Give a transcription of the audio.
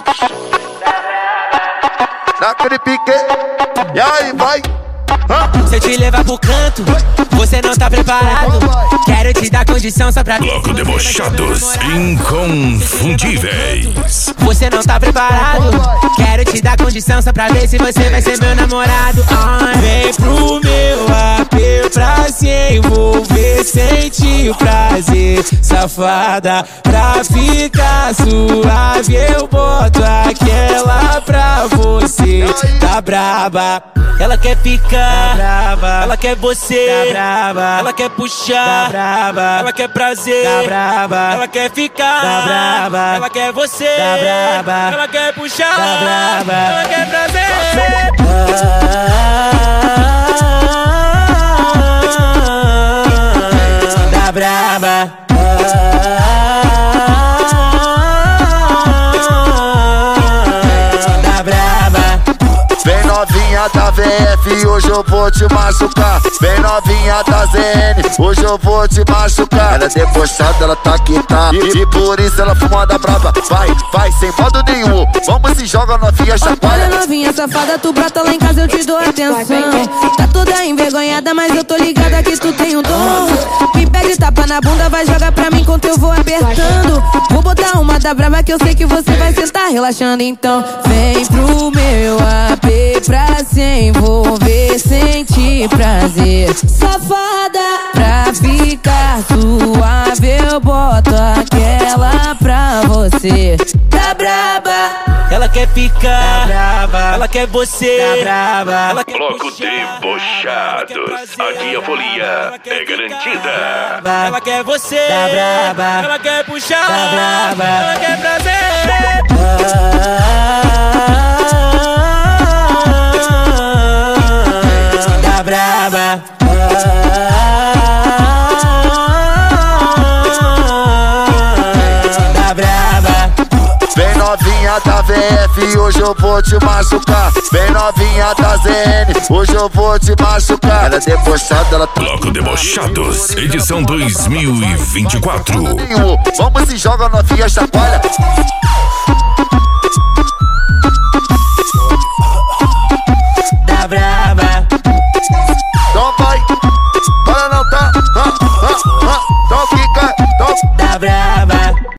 Naquele pique, e aí vai. Se eu te levar pro canto, você não tá preparado. Quero te dar condição só pra... Bloco Debochados Inconfundíveis. Você não tá preparado. Quero te dar condição só pra ver se você vai ser meu namorado. Vem pro meu AP pra se envolver, sentir o prazer, safada. Pra ficar suave eu boto aquela pra você. Tá braba, ela quer ficar, tá brava, ela quer você, tá brava, ela quer puxar, tá brava, ela quer prazer, tá brava, ela quer ficar, tá brava, ela quer você, tá brava, ela quer puxar, tá brava, ela quer prazer. Tá brava. Vem novinha da VF, hoje eu vou te machucar. Vem novinha da ZN, hoje eu vou te machucar. Ela é debochada, ela tá que tá, e por isso ela fuma da brava. Vai, sem modo nenhum, vamos se joga novinha, chacoalha. Olha novinha safada, tu brota lá em casa, eu te dou atenção. Tá toda envergonhada, mas eu tô ligada que tu tem um dom. Me pega e tapa na bunda, vai jogar pra mim enquanto eu vou apertando. Vou botar uma da brava que eu sei que você vai sentar relaxando. Então vem pro meu AP pra se envolver, sentir prazer, safada. Pra ficar suave eu boto aquela pra você. Tá braba, ela quer ficar, tá brava, ela quer você, tá brava, ela quer Bloco puxar, Debochados, aqui a folia é garantida. ela quer você, tá brava, ela quer puxar, tá brava, ela quer prazer. Tá brava. Tá brava. Vem novinha da VF, hoje eu vou te machucar. Vem novinha da ZN, hoje eu vou te machucar. Ela é debochada, ela tá... Bloco Debochados, edição 2024. Vamos se joga novinha, chacoalha.